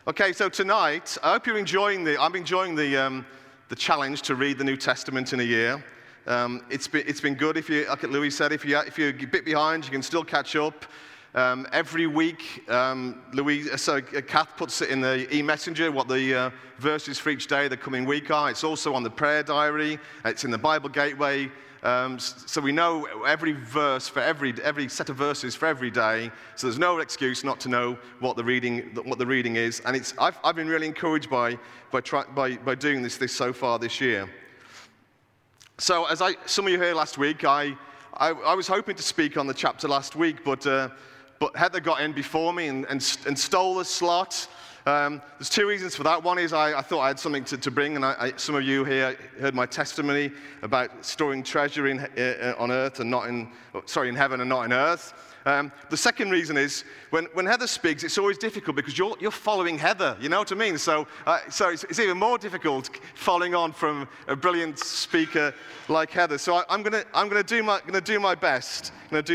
Okay, so tonight, I hope you're enjoying I'm enjoying the challenge to read the New Testament in a year. It's been good. If you, like Louis said, if you're a bit behind, you can still catch up. Every week, Kath puts it in the e-messenger what the verses for each day the coming week are. It's also on the prayer diary. It's in the Bible Gateway. So we know every verse for every set of verses for every day. So there's no excuse not to know what the reading is. And I've been really encouraged by doing this so far this year. So some of you here last week, I was hoping to speak on the chapter last week, but Heather got in before me and stole the slot. There's two reasons for that. One is I thought I had something to bring, and some of you here heard my testimony about storing treasure in earth and not in heaven and not in earth. The second reason is when Heather speaks, it's always difficult because you're following Heather. You know what I mean? So it's even more difficult following on from a brilliant speaker like Heather. So I'm gonna do my best.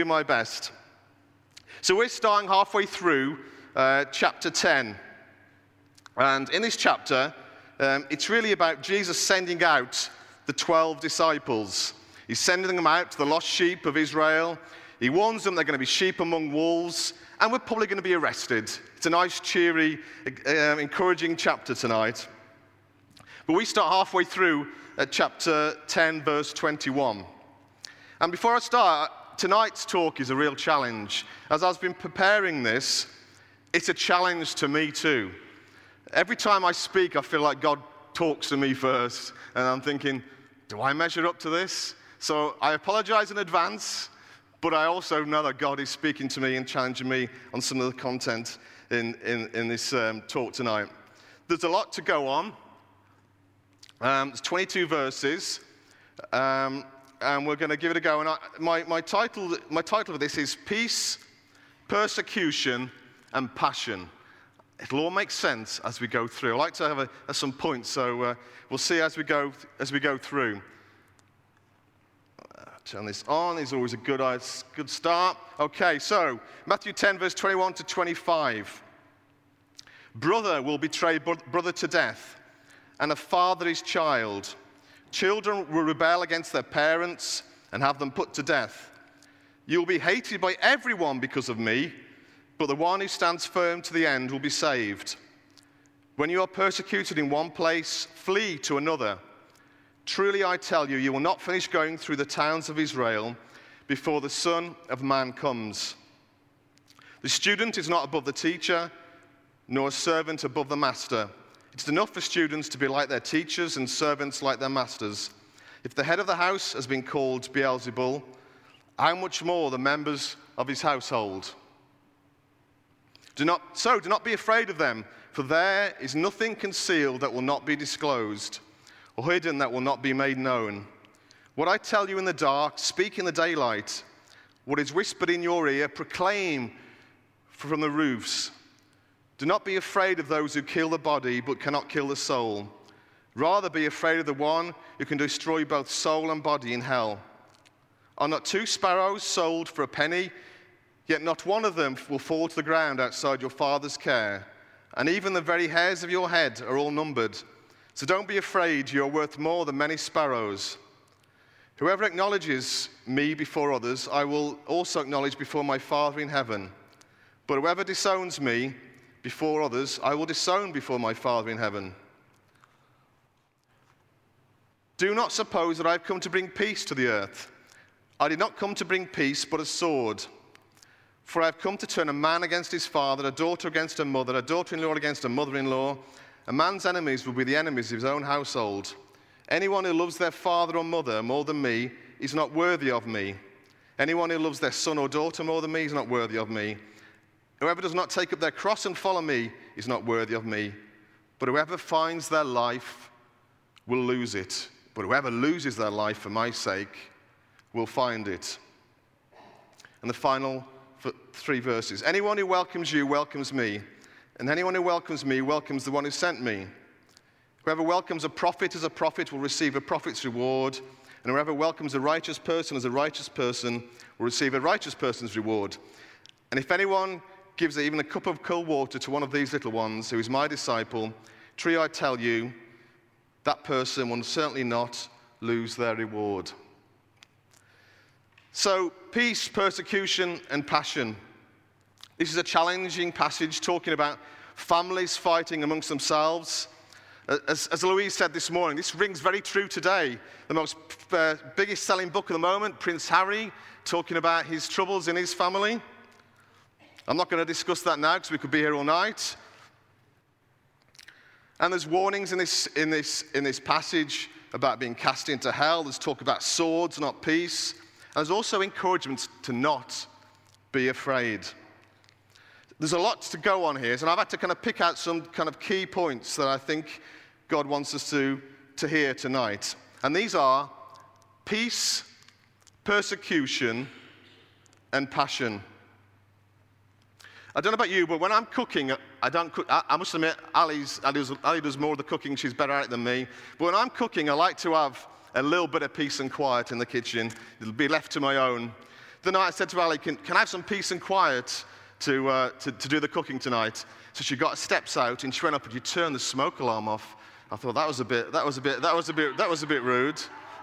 So we're starting halfway through chapter 10. And in this chapter, it's really about Jesus sending out the 12 disciples. He's sending them out to the lost sheep of Israel. He warns them they're going to be sheep among wolves, and we're probably going to be arrested. It's a nice, cheery, encouraging chapter tonight. But we start halfway through at chapter 10, verse 21. And before I start, tonight's talk is a real challenge. As I've been preparing this, it's a challenge to me too. Every time I speak, I feel like God talks to me first, and I'm thinking, do I measure up to this? So I apologize in advance, but I also know that God is speaking to me and challenging me on some of the content in this talk tonight. There's a lot to go on. There's 22 verses, and we're going to give it a go. And my title of this is Peace, Persecution, and Passion. It'll all make sense as we go through. I like to have some points, so we'll see as we go through. Turn this on. Is always a good start. Okay, so Matthew 10, verse 21 to 25. Brother will betray brother to death, and a father his child. Children will rebel against their parents and have them put to death. You will be hated by everyone because of me, but the one who stands firm to the end will be saved. When you are persecuted in one place, flee to another. Truly I tell you, you will not finish going through the towns of Israel before the Son of Man comes. The student is not above the teacher, nor a servant above the master. It's enough for students to be like their teachers and servants like their masters. If the head of the house has been called Beelzebul, how much more the members of his household? Do not be afraid of them, for there is nothing concealed that will not be disclosed, or hidden that will not be made known. What I tell you in the dark, speak in the daylight. What is whispered in your ear, proclaim from the roofs. Do not be afraid of those who kill the body, but cannot kill the soul. Rather be afraid of the one who can destroy both soul and body in hell. Are not 2 sparrows sold for a penny? Yet not one of them will fall to the ground outside your Father's care. And even the very hairs of your head are all numbered. So don't be afraid, you are worth more than many sparrows. Whoever acknowledges me before others, I will also acknowledge before my Father in heaven. But whoever disowns me before others, I will disown before my Father in heaven. Do not suppose that I have come to bring peace to the earth. I did not come to bring peace, but a sword. For I have come to turn a man against his father, a daughter against her mother, a daughter-in-law against her mother-in-law. A man's enemies will be the enemies of his own household. Anyone who loves their father or mother more than me is not worthy of me. Anyone who loves their son or daughter more than me is not worthy of me. Whoever does not take up their cross and follow me is not worthy of me. But whoever finds their life will lose it. But whoever loses their life for my sake will find it. And the final 3 verses. Anyone who welcomes you welcomes me, and anyone who welcomes me welcomes the one who sent me. Whoever welcomes a prophet as a prophet will receive a prophet's reward, and whoever welcomes a righteous person as a righteous person will receive a righteous person's reward. And if anyone gives even a cup of cold water to one of these little ones who is my disciple, truly I tell you, that person will certainly not lose their reward. So, peace, persecution, and passion. This is a challenging passage talking about families fighting amongst themselves. As Louise said this morning, this rings very true today. The most biggest selling book at the moment, Prince Harry, talking about his troubles in his family. I'm not going to discuss that now because we could be here all night. And there's warnings in this passage about being cast into hell. There's talk about swords, not peace. And there's also encouragement to not be afraid. There's a lot to go on here, and I've had to kind of pick out some kind of key points that I think God wants us to hear tonight. And these are peace, persecution, and passion. I don't know about you, but when I'm cooking, I must admit, Ali does more of the cooking. She's better at it than me. But when I'm cooking, I like to have a little bit of peace and quiet in the kitchen. It'll be left to my own. The night I said to Ali, can I have some peace and quiet to do the cooking tonight? So she got her steps out and she went up and she turned the smoke alarm off. I thought that was a bit rude.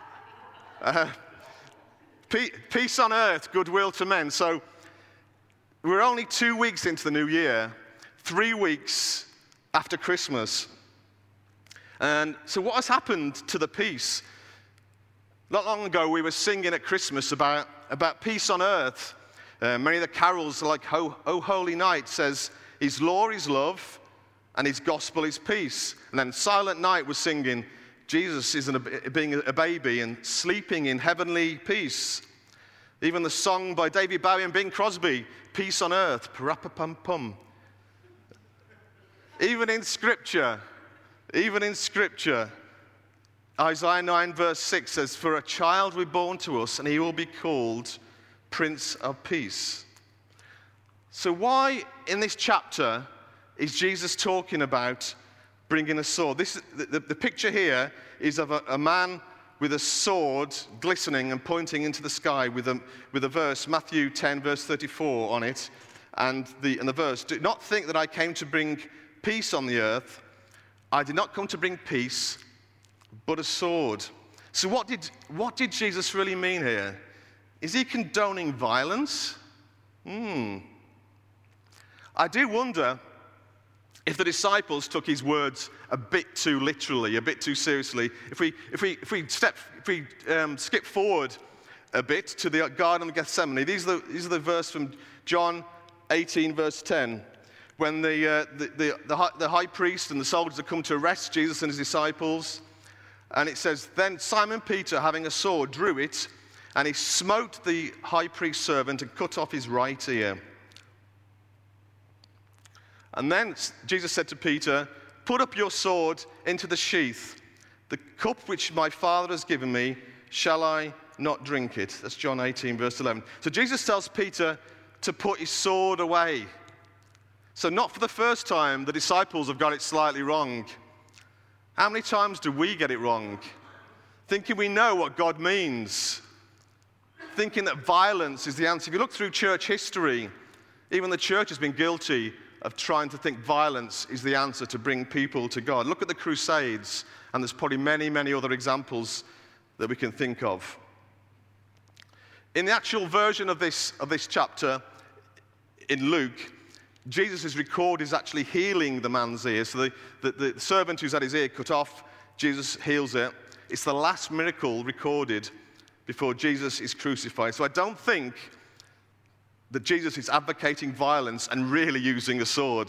Peace on earth, goodwill to men. So we're only 2 weeks into the new year, 3 weeks after Christmas. And so what has happened to the peace? Not long ago, we were singing at Christmas about peace on earth. Many of the carols, like O Holy Night, says, His law is love, and His gospel is peace. And then Silent Night was singing, Jesus is being a baby and sleeping in heavenly peace. Even the song by David Bowie and Bing Crosby, Peace on Earth, pa-ra-pa-pum-pum. Even in Scripture, Isaiah 9 verse 6 says, For a child will be born to us, and He will be called Prince of Peace. So why in this chapter is Jesus talking about bringing a sword? The picture here is of a man with a sword glistening and pointing into the sky with a verse, Matthew 10 verse 34 on it, and the verse, Do not think that I came to bring peace on the earth. I did not come to bring peace, but a sword. So what did Jesus really mean here? Is He condoning violence? I do wonder if the disciples took His words a bit too literally, a bit too seriously. If we skip forward a bit to the Garden of Gethsemane, these are the verse from John 18 verse 10, when the high priest and the soldiers have come to arrest Jesus and His disciples, and it says, Then Simon Peter, having a sword, drew it, and he smote the high priest's servant and cut off his right ear. And then Jesus said to Peter, Put up your sword into the sheath. The cup which my Father has given me, shall I not drink it? That's John 18, verse 11. So Jesus tells Peter to put his sword away. So not for the first time, the disciples have got it slightly wrong. How many times do we get it wrong? Thinking we know what God means. Thinking that violence is the answer. If you look through church history, even the church has been guilty of trying to think violence is the answer to bring people to God. Look at the Crusades, and there's probably many, many other examples that we can think of. In the actual version of this chapter, in Luke, Jesus' record is actually healing the man's ear. So the servant who's had his ear cut off, Jesus heals it. It's the last miracle recorded before Jesus is crucified. So I don't think that Jesus is advocating violence and really using a sword.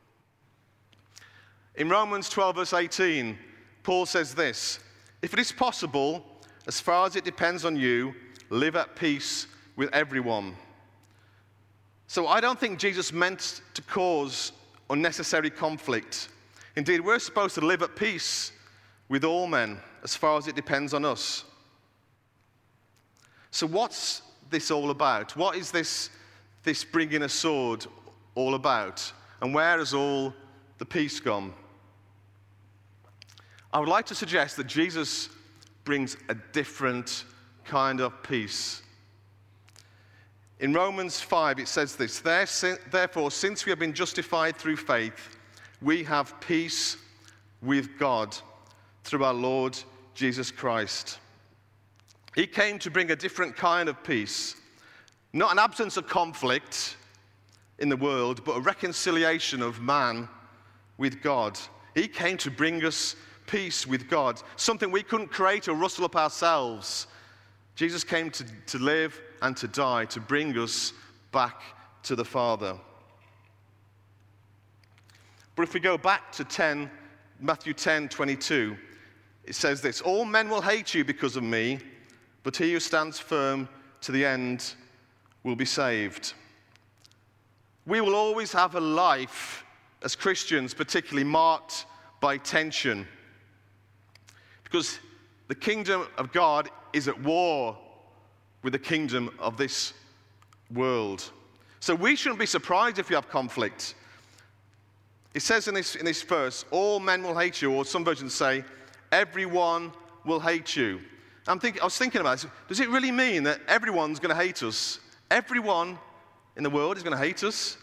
In Romans 12 verse 18, Paul says this, If it is possible, as far as it depends on you, live at peace with everyone. So I don't think Jesus meant to cause unnecessary conflict. Indeed, we're supposed to live at peace with all men, as far as it depends on us. So what's this all about? What is this bringing a sword all about? And where has all the peace gone? I would like to suggest that Jesus brings a different kind of peace. In Romans 5, it says this, therefore, since we have been justified through faith, we have peace with God through our Lord Jesus Christ. He came to bring a different kind of peace, not an absence of conflict in the world, but a reconciliation of man with God. He came to bring us peace with God, something we couldn't create or rustle up ourselves. Jesus came to live and to die, to bring us back to the Father. But if we go back to Matthew 10:22, it says this, all men will hate you because of me, but he who stands firm to the end will be saved. We will always have a life as Christians, particularly marked by tension, because the kingdom of God is at war with the kingdom of this world. So we shouldn't be surprised if we have conflict. It says in this verse, all men will hate you, or some versions say, everyone will hate you. I was thinking about this. Does it really mean that everyone's going to hate us? Everyone in the world is going to hate us?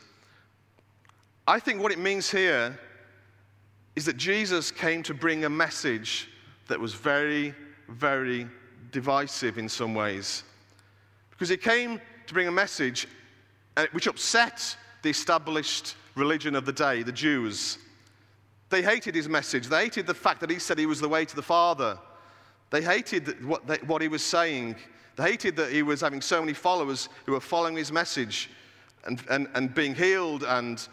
I think what it means here is that Jesus came to bring a message that was very, very divisive in some ways. Because he came to bring a message which upset the established religion of the day, the Jews. They hated his message. They hated the fact that he said he was the way to the Father. They hated what he was saying. They hated that he was having so many followers who were following his message and being healed and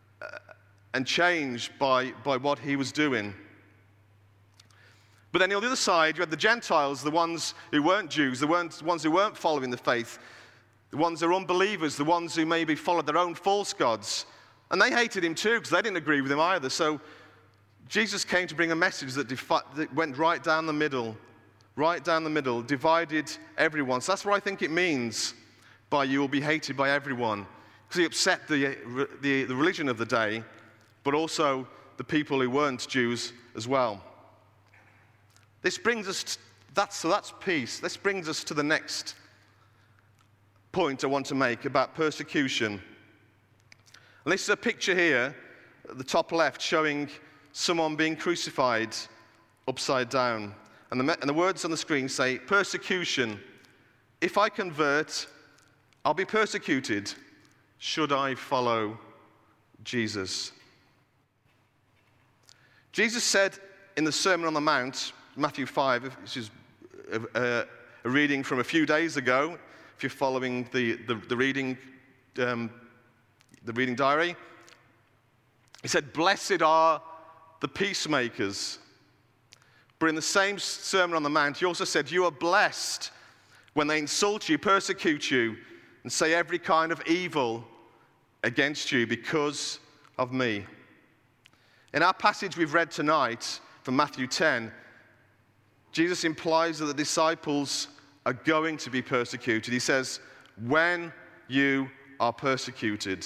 changed by what he was doing. But then on the other side, you had the Gentiles, the ones who weren't Jews, the ones who weren't following the faith, the ones who were unbelievers, the ones who maybe followed their own false gods. And they hated him too because they didn't agree with him either. So Jesus came to bring a message that went right down the middle, divided everyone. So that's what I think it means by you will be hated by everyone. Because he upset the religion of the day, but also the people who weren't Jews as well. This brings us, that's peace. This brings us to the next point I want to make about persecution. And this is a picture here at the top left showing someone being crucified upside down. And the words on the screen say, persecution. If I convert, I'll be persecuted. Should I follow Jesus? Jesus said in the Sermon on the Mount, Matthew 5, which is a reading from a few days ago, if you're following the reading diary, he said, blessed are the peacemakers. But in the same Sermon on the Mount, he also said, you are blessed when they insult you, persecute you, and say every kind of evil against you because of me. In our passage we've read tonight from Matthew 10, Jesus implies that the disciples are going to be persecuted. He says, when you are persecuted.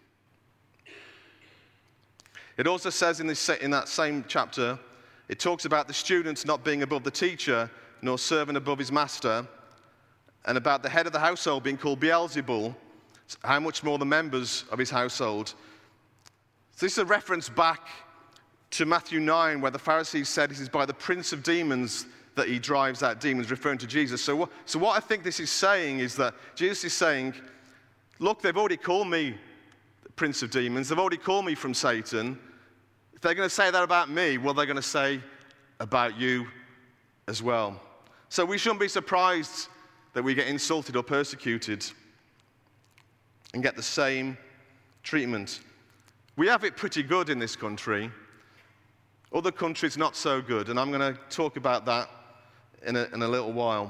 It also says in that same chapter, it talks about the students not being above the teacher, nor servant above his master, and about the head of the household being called Beelzebul, how much more the members of his household. So this is a reference back to Matthew 9, where the Pharisees said it is by the prince of demons that he drives out demons, referring to Jesus. So what I think this is saying is that Jesus is saying, look, they've already called me the prince of demons. They've already called me from Satan. If they're going to say that about me, well, they're going to say about you as well. So we shouldn't be surprised that we get insulted or persecuted and get the same treatment. We have it pretty good in this country. Other countries not so good, and I'm going to talk about that in a little while.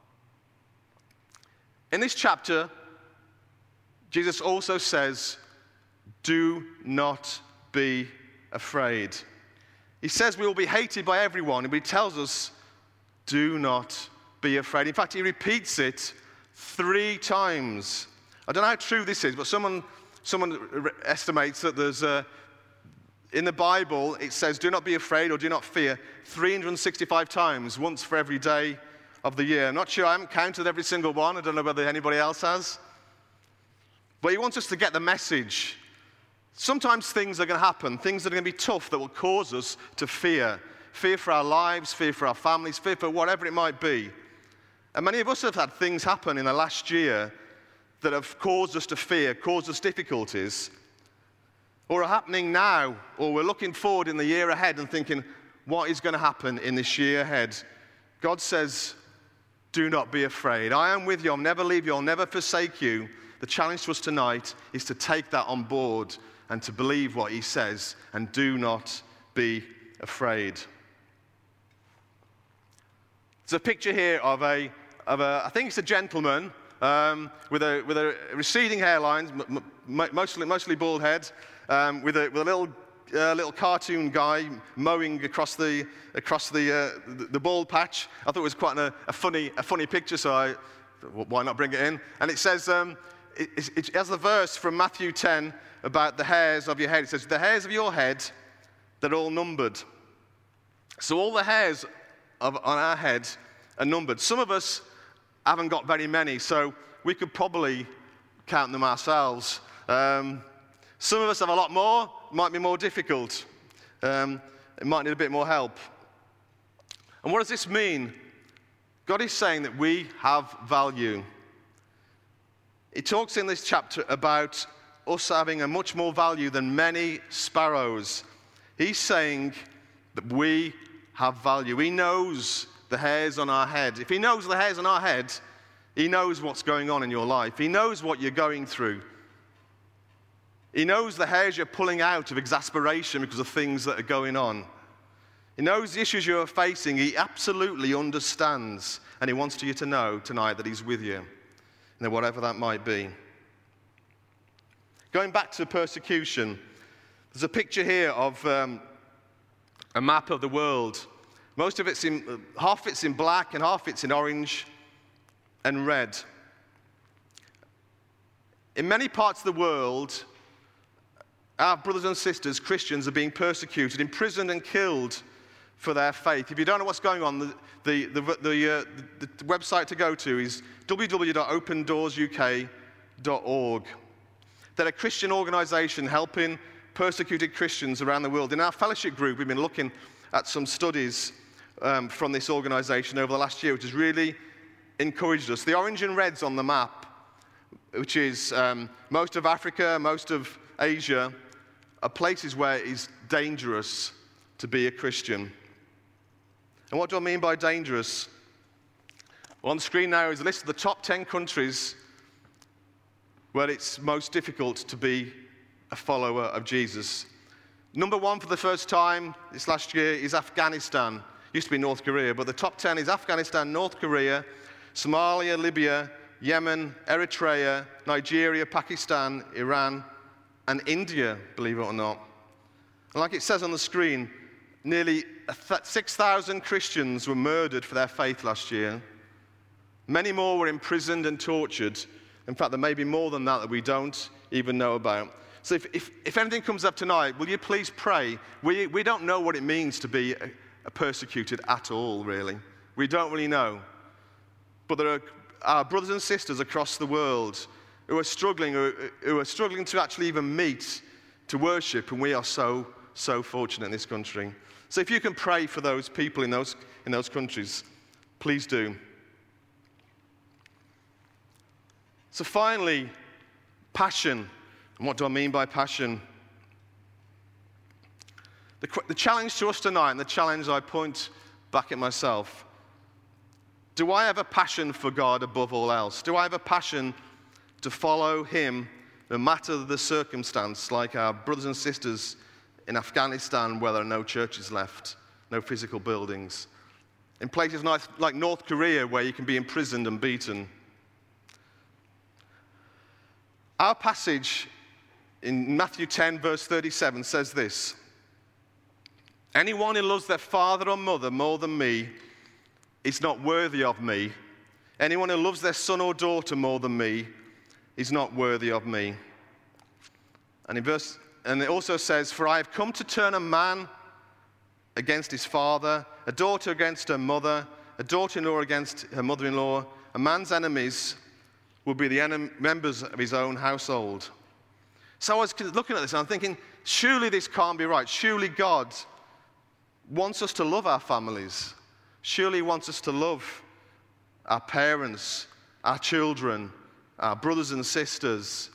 In this chapter, Jesus also says, do not be afraid. He says we will be hated by everyone, but he tells us, do not be afraid. In fact, he repeats it 3 times. I don't know how true this is, but someone estimates that there's in the Bible, it says, do not be afraid or do not fear 365 times, once for every day of the year. I'm not sure, I haven't counted every single one. I don't know whether anybody else has. But he wants us to get the message. Sometimes things are going to happen, things that are going to be tough that will cause us to fear. Fear for our lives, fear for our families, fear for whatever it might be. And many of us have had things happen in the last year that have caused us to fear, caused us difficulties, or are happening now, or we're looking forward in the year ahead and thinking, what is going to happen in this year ahead? God says, do not be afraid. I am with you. I'll never leave you. I'll never forsake you. The challenge to us tonight is to take that on board and to believe what he says, and do not be afraid. There's a picture here of I think it's a gentleman with a receding hairline, mostly bald head, with a little cartoon guy mowing across the bald patch. I thought it was quite a funny picture, so why not bring it in? And it says, it has the verse from Matthew 10 about the hairs of your head. It says, the hairs of your head, they're all numbered. So all the hairs on our head are numbered. Some of us haven't got very many, so we could probably count them ourselves. Some of us have a lot more. It might be more difficult. It might need a bit more help. And what does this mean? God is saying that we have value. He talks in this chapter about us having a much more value than many sparrows. He's saying that we have value. He knows the hairs on our head. If he knows the hairs on our head, he knows what's going on in your life. He knows what you're going through. He knows the hairs you're pulling out of exasperation because of things that are going on. He knows the issues you're facing. He absolutely understands. And he wants you to know tonight that he's with you, whatever that might be. Going back to persecution, there's a picture here of a map of the world. Most of half it's in black and half it's in orange and red. In many parts of the world, our brothers and sisters, Christians, are being persecuted, imprisoned and killed for their faith. If you don't know what's going on, the website to go to is www.opendoorsuk.org. They're a Christian organization helping persecuted Christians around the world. In our fellowship group, we've been looking at some studies from this organization over the last year, which has really encouraged us. The orange and reds on the map, which is most of Africa, most of Asia, are places where it is dangerous to be a Christian. And what do I mean by dangerous? Well, on the screen now is a list of the top 10 countries where it's most difficult to be a follower of Jesus. Number 1 for the first time this last year is Afghanistan. Used to be North Korea, but the top 10 is Afghanistan, North Korea, Somalia, Libya, Yemen, Eritrea, Nigeria, Pakistan, Iran, and India, believe it or not. And like it says on the screen, nearly 6,000 Christians were murdered for their faith last year. Many more were imprisoned and tortured. In fact, there may be more than that we don't even know about. So if anything comes up tonight, will you please pray? We don't know what it means to be persecuted at all, really. We don't really know. But there are our brothers and sisters across the world who are struggling to actually even meet to worship, and we are so fortunate in this country. So if you can pray for those people in those countries, please do. So finally, passion. And what do I mean by passion? The challenge to us tonight, and the challenge I point back at myself, do I have a passion for God above all else? Do I have a passion to follow him no matter the circumstance, like our brothers and sisters in Afghanistan where there are no churches left, no physical buildings, in places like North Korea where you can be imprisoned and beaten? Our passage in Matthew 10, verse 37 says this: anyone who loves their father or mother more than me is not worthy of me. Anyone who loves their son or daughter more than me is not worthy of me. And it also says, for I have come to turn a man against his father, a daughter against her mother, a daughter-in-law against her mother-in-law. A man's enemies would be the members of his own household. So I was looking at this and I'm thinking, surely this can't be right. Surely God wants us to love our families. Surely he wants us to love our parents, our children, our brothers and sisters.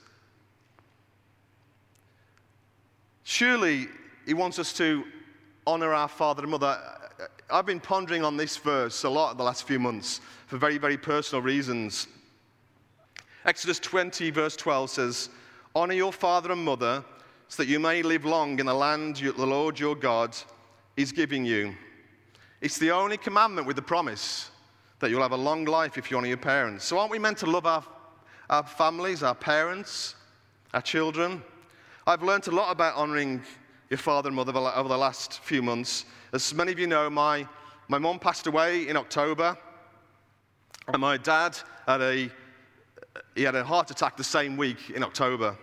Surely he wants us to honor our father and mother. I've been pondering on this verse a lot the last few months for very, very personal reasons. Exodus 20, verse 12 says, honor your father and mother so that you may live long in the land the Lord your God is giving you. It's the only commandment with the promise that you'll have a long life if you honor your parents. So aren't we meant to love our families, our parents, our children? I've learned a lot about honoring your father and mother over the last few months. As many of you know, my mum passed away in October, and my dad had a heart attack the same week in October.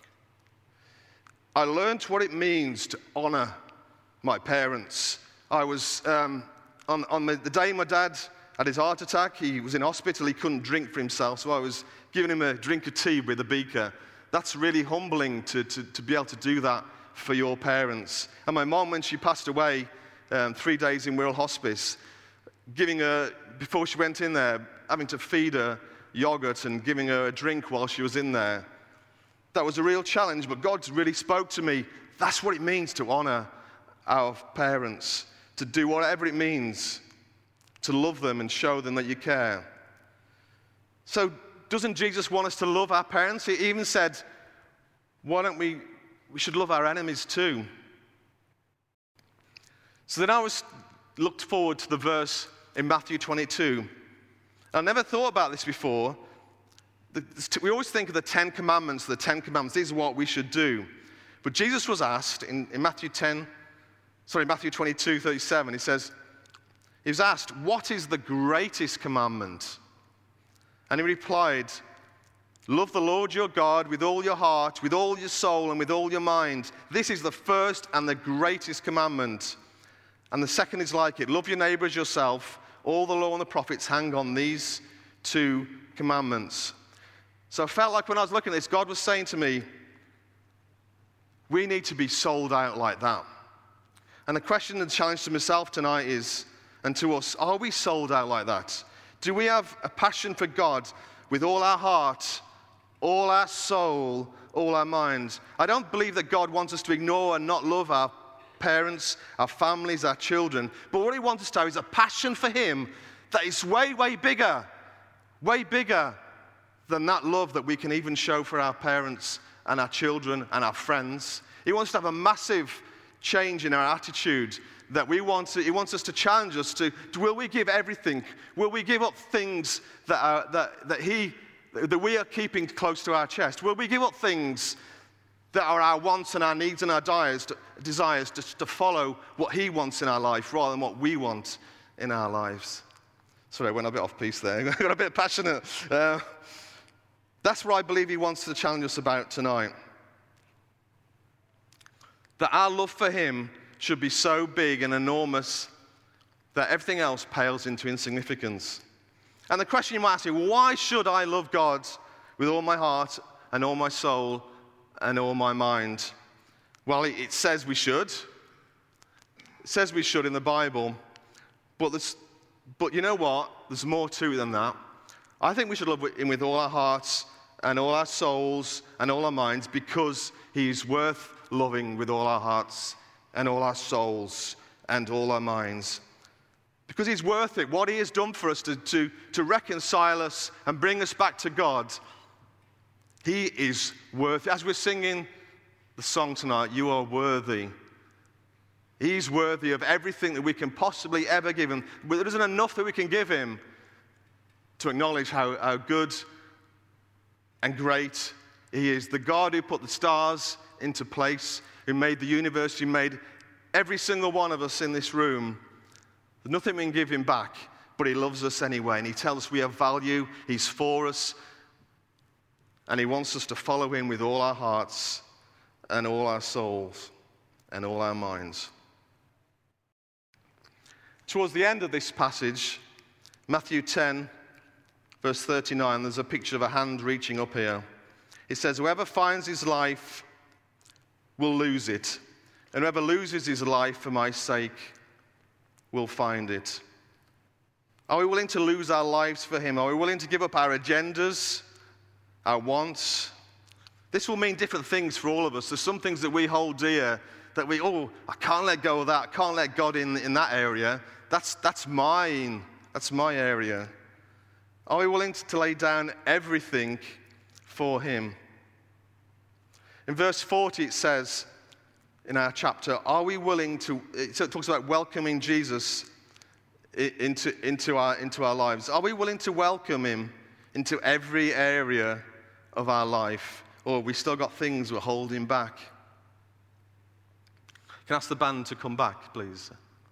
I learned what it means to honor my parents. I was, on the day my dad had his heart attack, he was in hospital, he couldn't drink for himself, so I was giving him a drink of tea with a beaker. That's really humbling to be able to do that for your parents. And my mom, when she passed away, 3 days in Wirral Hospice, giving her, before she went in there, having to feed her yogurt and giving her a drink while she was in there. That was a real challenge, but God really spoke to me. That's what it means to honor our parents, to do whatever it means, to love them and show them that you care. So doesn't Jesus want us to love our parents? He even said, why don't we should love our enemies too. So then I looked forward to the verse in Matthew 22. I never thought about this before. We always think of the Ten Commandments. The Ten Commandments, this is what we should do. But Jesus was asked in Matthew 22:37, he was asked, what is the greatest commandment? And he replied, love the Lord your God with all your heart, with all your soul, and with all your mind. This is the first and the greatest commandment. And the second is like it. Love your neighbor as yourself. All the law and the prophets hang on these two commandments. So I felt like when I was looking at this, God was saying to me, we need to be sold out like that. And the question and challenge to myself tonight is, and to us, are we sold out like that? Do we have a passion for God with all our heart, all our soul, all our mind? I don't believe that God wants us to ignore and not love our parents, our families, our children. But what he wants us to have is a passion for him that is way, way bigger than that love that we can even show for our parents and our children and our friends. He wants to have a massive change in our attitude that he wants us to challenge us to will we give everything? Will we give up things that we are keeping close to our chest? Will we give up things that are our wants and our needs and our desires to follow what he wants in our life rather than what we want in our lives? Sorry, I went a bit off piece there. I got a bit passionate. That's what I believe he wants to challenge us about tonight. That our love for him should be so big and enormous that everything else pales into insignificance. And the question you might ask is, why should I love God with all my heart and all my soul and all my mind? Well, it says we should. It says we should in the Bible. But you know what? There's more to it than that. I think we should love him with all our hearts and all our souls and all our minds because he's worth loving with all our hearts and all our souls and all our minds. Because he's worth it. What he has done for us to reconcile us and bring us back to God, he is worth it. As we're singing the song tonight, you are worthy. He's worthy of everything that we can possibly ever give him. But there isn't enough that we can give him to acknowledge how good and great he is. The God who put the stars into place, who made the universe, who made every single one of us in this room. There's nothing we can give him back, but he loves us anyway. And he tells us we have value. He's for us. And he wants us to follow him with all our hearts and all our souls and all our minds. Towards the end of this passage, Matthew 10, verse 39, there's a picture of a hand reaching up here. It says, whoever finds his life will lose it, and whoever loses his life for my sake will find it. Are we willing to lose our lives for him? Are we willing to give up our agendas, our wants? This will mean different things for all of us. There's some things that we hold dear that I can't let go of that. I can't let God in that area. That's mine. That's my area. Are we willing to lay down everything for him? In verse 40 it says, in our chapter, are we willing to, so it talks about welcoming Jesus into our lives. Are we willing to welcome him into every area of our life? Or have we still got things we're holding back? Can I ask the band to come back, please?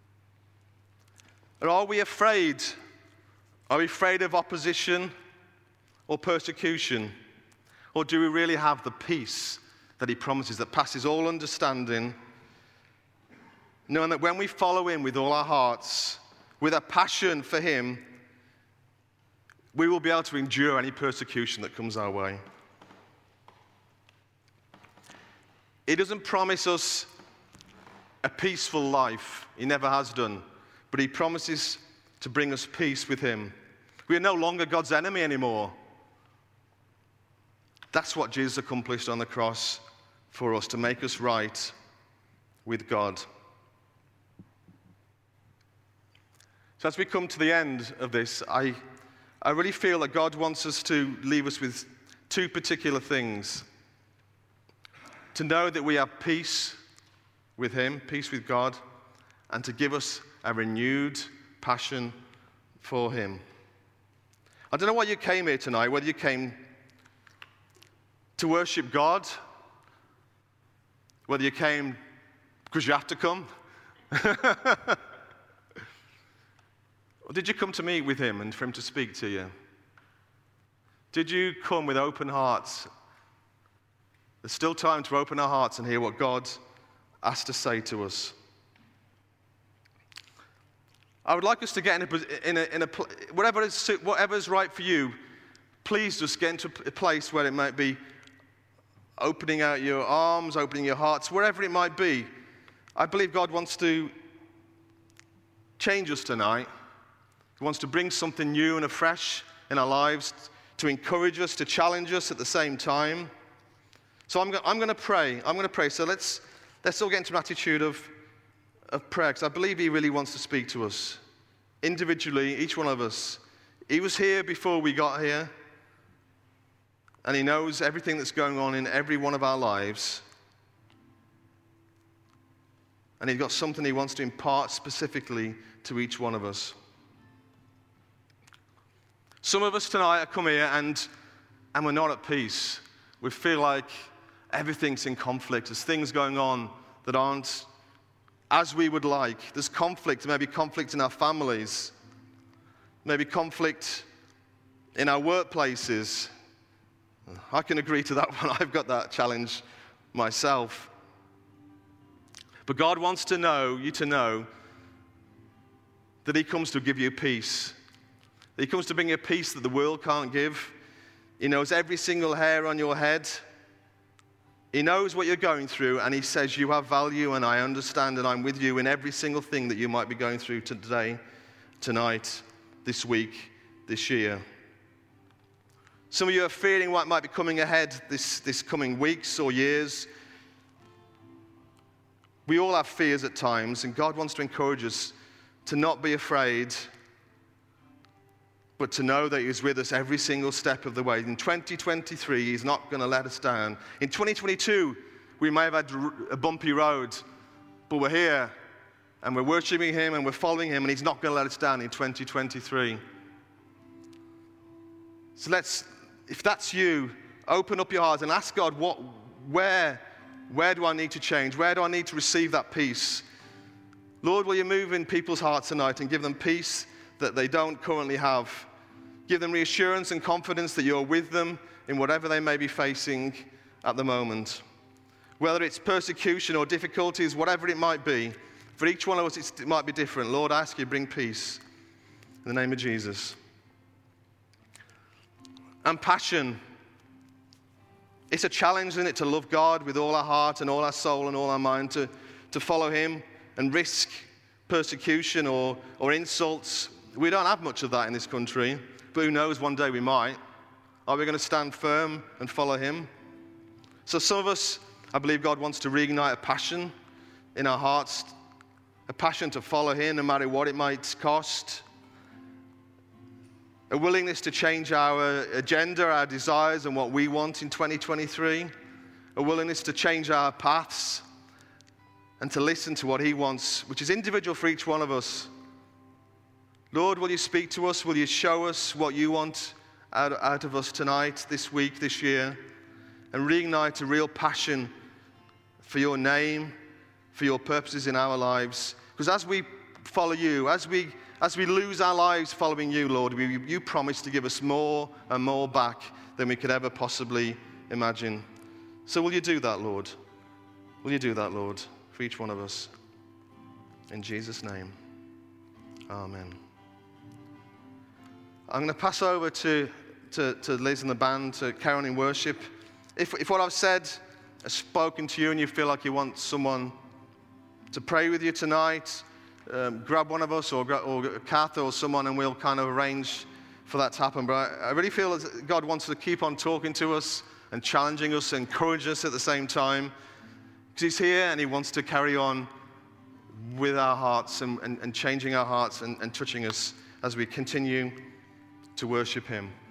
Or are we afraid? Are we afraid of opposition or persecution? Or do we really have the peace that he promises that passes all understanding, knowing that when we follow him with all our hearts, with a passion for him, we will be able to endure any persecution that comes our way? He doesn't promise us a peaceful life. He never has done. But he promises to bring us peace with him. We are no longer God's enemy anymore. That's what Jesus accomplished on the cross for us, to make us right with God. So as we come to the end of this, I really feel that God wants us to leave us with two particular things. To know that we have peace with him, peace with God, and to give us a renewed passion for him. I don't know why you came here tonight, whether you came to worship God, whether you came because you have to come, or did you come to meet with him and for him to speak to you? Did you come with open hearts? There's still time to open our hearts and hear what God has to say to us. I would like us to get whatever is right for you, please just get into a place where it might be opening out your arms, opening your hearts, wherever it might be. I believe God wants to change us tonight. He wants to bring something new and afresh in our lives, to encourage us, to challenge us at the same time. So I'm going to pray. So let's all get into an attitude of prayer, because I believe he really wants to speak to us individually, each one of us. He was here before we got here, and he knows everything that's going on in every one of our lives. And he's got something he wants to impart specifically to each one of us. Some of us tonight have come here and we're not at peace. We feel like everything's in conflict. There's things going on that aren't as we would like. There's conflict, maybe conflict in our families, maybe conflict in our workplaces. I can agree to that one. I've got that challenge myself. But God wants you to know that he comes to give you peace. He comes to bring you peace that the world can't give. He knows every single hair on your head. He knows what you're going through, and he says, you have value, and I understand, and I'm with you in every single thing that you might be going through today, tonight, this week, this year. Some of you are feeling what might be coming ahead this coming weeks or years. We all have fears at times, and God wants to encourage us to not be afraid, but to know that he's with us every single step of the way. In 2023, he's not going to let us down. In 2022, we may have had a bumpy road, but we're here, and we're worshiping him, and we're following him, and he's not going to let us down in 2023. So if that's you, open up your heart and ask God, where do I need to change? Where do I need to receive that peace? Lord, will you move in people's hearts tonight and give them peace that they don't currently have? Give them reassurance and confidence that you're with them in whatever they may be facing at the moment. Whether it's persecution or difficulties, whatever it might be, for each one of us it might be different. Lord, I ask you to bring peace in the name of Jesus. and passion. It's a challenge, isn't it, to love God with all our heart and all our soul and all our mind, to follow him and risk persecution or insults. We don't have much of that in this country, but who knows, one day we might. Are we going to stand firm and follow him? So some of us, I believe God wants to reignite a passion in our hearts, a passion to follow him no matter what it might cost, a willingness to change our agenda, our desires, and what we want in 2023, a willingness to change our paths and to listen to what he wants, which is individual for each one of us. Lord, will you speak to us? Will you show us what you want out of us tonight, this week, this year, and reignite a real passion for your name, for your purposes in our lives? Because as we follow you, as we lose our lives following you, Lord, you promise to give us more and more back than we could ever possibly imagine. So will you do that, Lord? Will you do that, Lord, for each one of us? In Jesus' name, amen. I'm going to pass over to Liz and the band to carry on in worship. If what I've said has spoken to you and you feel like you want someone to pray with you tonight, grab one of us or Kath or someone, and we'll kind of arrange for that to happen. But I really feel that God wants to keep on talking to us and challenging us, encouraging us at the same time. Because he's here and he wants to carry on with our hearts and changing our hearts and touching us as we continue to worship him.